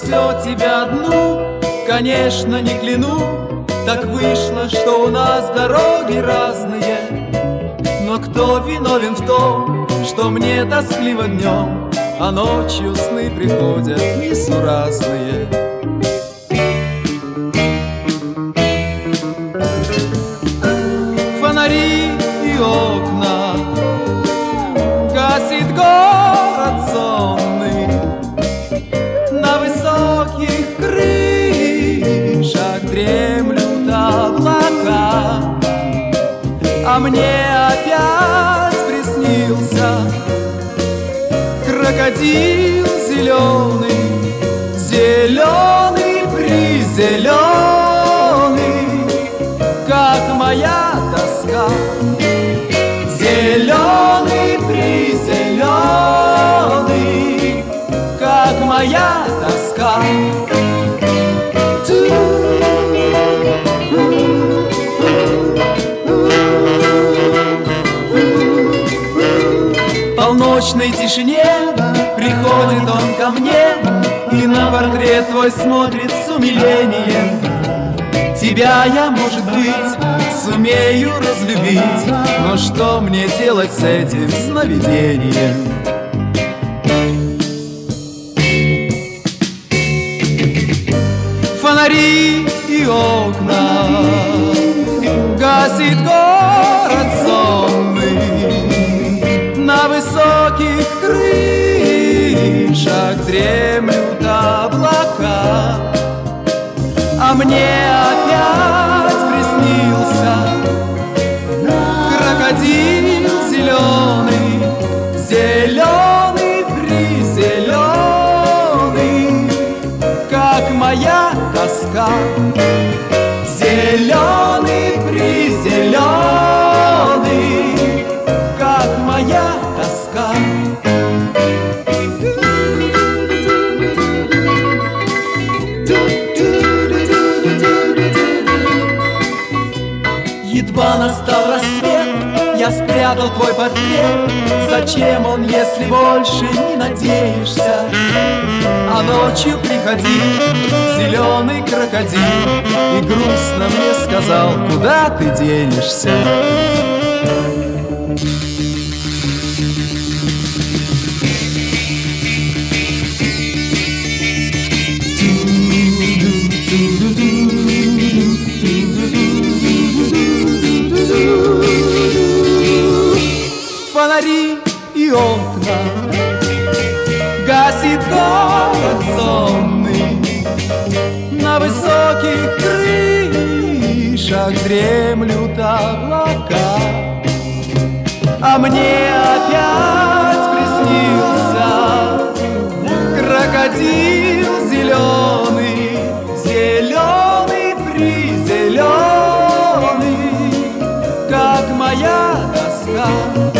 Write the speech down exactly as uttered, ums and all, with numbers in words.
все тебя одну, конечно, не кляну. Так вышло, что у нас дороги разные, но кто виновен в том, что мне тоскливо днем, а ночью сны приходят несуразные? Фонари и окна, гасит город сонный, на высоких крышах дремлют облака, а мне опять приснился крокодил зеленый, зеленый призеленый, как моя тоска. Зеленый призеленый, как моя тоска. В полночной тишине приходит он ко мне и на портрет твой смотрит с умилением. Тебя я, может быть, сумею разлюбить, но что мне делать с этим сновидением? Фонари и окна, гасит город сонный, на высоких крышах дремлют облака, а мне опять приснился крокодил зеленый, зеленый призеленый, как моя тоска. Зеленый призеленый, как моя тоска. Едва настал рассвет, я спрятал твой портрет. Зачем он, если больше не надеешься? А ночью приходил зеленый крокодил и грустно мне сказал: куда ты денешься? Фонари и окна, гасит город сонный, на высоких крышах дремлют облака, а мне опять приснился крокодил зеленый, зеленый призеленый, как моя тоска.